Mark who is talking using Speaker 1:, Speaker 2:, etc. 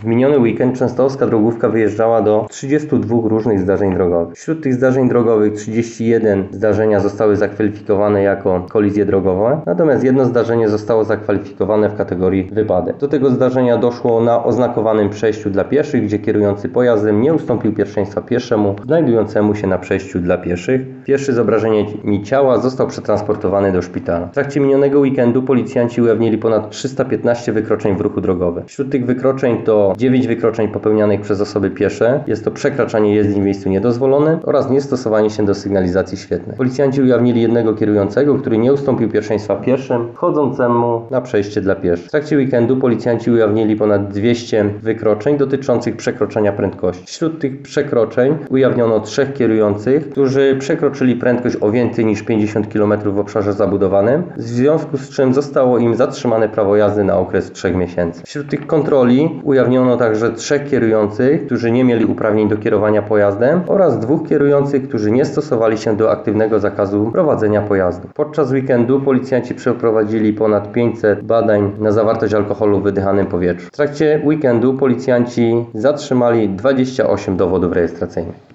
Speaker 1: W miniony weekend częstochowska drogówka wyjeżdżała do 32 różnych zdarzeń drogowych. Wśród tych zdarzeń drogowych 31 zdarzenia zostały zakwalifikowane jako kolizje drogowe, natomiast jedno zdarzenie zostało zakwalifikowane w kategorii wypadek. Do tego zdarzenia doszło na oznakowanym przejściu dla pieszych, gdzie kierujący pojazdem nie ustąpił pierwszeństwa pieszemu znajdującemu się na przejściu dla pieszych. Pieszy z obrażeniami ciała został przetransportowany do szpitala. W trakcie minionego weekendu policjanci ujawnili ponad 315 wykroczeń w ruchu drogowym. Wśród tych wykroczeń to 9 wykroczeń popełnianych przez osoby piesze. Jest to przekraczanie jezdni w miejscu niedozwolonym oraz niestosowanie się do sygnalizacji świetlnej. Policjanci ujawnili jednego kierującego, który nie ustąpił pierwszeństwa pieszym wchodzącemu na przejście dla pieszych. W trakcie weekendu policjanci ujawnili ponad 200 wykroczeń dotyczących przekroczenia prędkości. Wśród tych przekroczeń ujawniono 3 kierujących, którzy przekroczyli prędkość o więcej niż 50 km w obszarze zabudowanym, w związku z czym zostało im zatrzymane prawo jazdy na okres 3 miesięcy. Wśród tych kontroli ujawniono także 3 kierujących, którzy nie mieli uprawnień do kierowania pojazdem oraz 2 kierujących, którzy nie stosowali się do aktywnego zakazu prowadzenia pojazdu. Podczas weekendu policjanci przeprowadzili ponad 500 badań na zawartość alkoholu w wydychanym powietrzu. W trakcie weekendu policjanci zatrzymali 28 dowodów rejestracyjnych.